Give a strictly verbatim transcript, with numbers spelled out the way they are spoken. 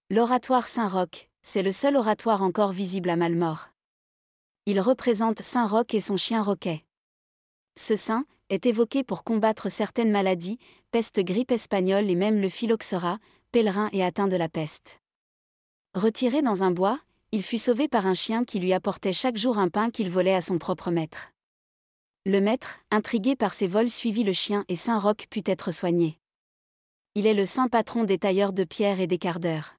L'oratoire Saint-Roch, c'est le seul oratoire encore visible à Malmort. Il représente Saint Roch et son chien Roquet. Ce saint est évoqué pour combattre certaines maladies, peste, grippe espagnole et même le phylloxéra, pèlerin et atteint de la peste. Retiré dans un bois, il fut sauvé par un chien qui lui apportait chaque jour un pain qu'il volait à son propre maître. Le maître, intrigué par ces vols, suivit le chien et Saint Roch put être soigné. Il est le saint patron des tailleurs de pierre et des cardeurs.